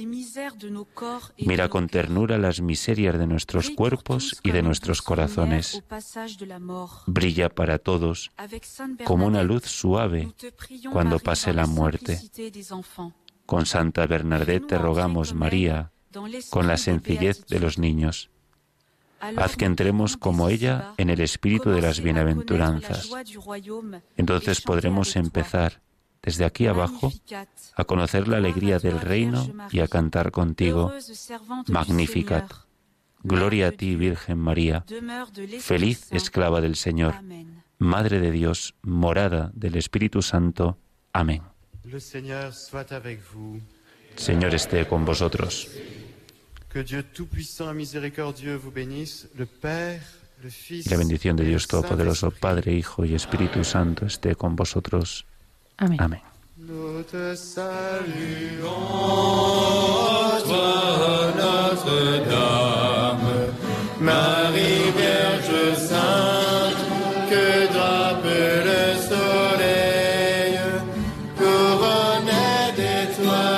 Mira con ternura las miserias de nuestros cuerpos y de nuestros corazones. Brilla para todos como una luz suave cuando pase la muerte. Con Santa Bernadette te rogamos, María, con la sencillez de los niños. Haz que entremos como ella en el espíritu de las bienaventuranzas. Entonces podremos empezar, desde aquí abajo, a conocer la alegría del reino y a cantar contigo. Magnificat. Gloria a ti, Virgen María, feliz esclava del Señor, Madre de Dios, morada del Espíritu Santo. Amén. Señor esté con vosotros. Que Dieu tout-puissant et miséricordieux vous bénisse, le Père, le Fils, la bendición de Dios Todopoderoso, Padre, Hijo y Espíritu Santo, esté con vosotros. Amén. Amén. Nous te saluons, toi, Notre-Dame, Marie Vierge Sainte, que drape le soleil, couronné d'étoiles.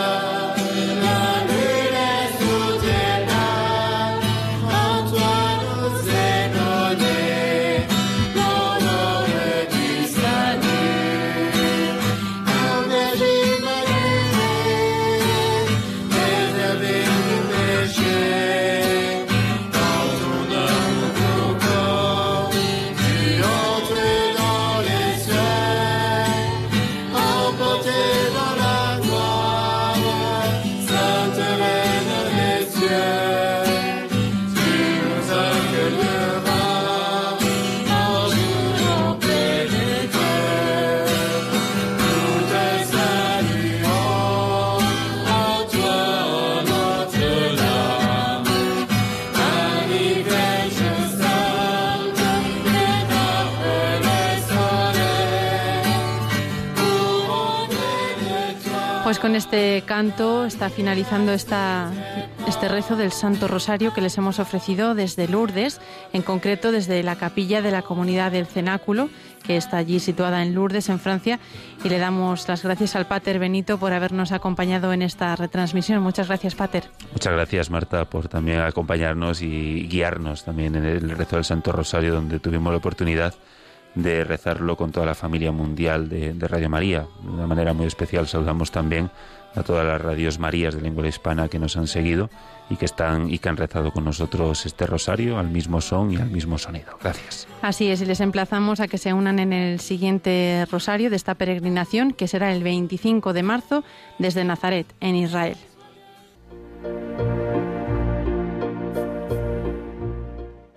Con este canto está finalizando esta, este rezo del Santo Rosario que les hemos ofrecido desde Lourdes, en concreto desde la capilla de la Comunidad del Cenáculo, que está allí situada en Lourdes, en Francia, y le damos las gracias al Pater Benito por habernos acompañado en esta retransmisión. Muchas gracias, Pater. Muchas gracias, Marta, por también acompañarnos y guiarnos también en el rezo del Santo Rosario, donde tuvimos la oportunidad de rezarlo con toda la familia mundial de, de Radio María. De una manera muy especial saludamos también a todas las radios Marías de lengua hispana que nos han seguido y que están y que han rezado con nosotros este rosario al mismo son y al mismo sonido. Gracias. Así es, y les emplazamos a que se unan en el siguiente rosario de esta peregrinación, que será el veinticinco de marzo desde Nazaret, en Israel.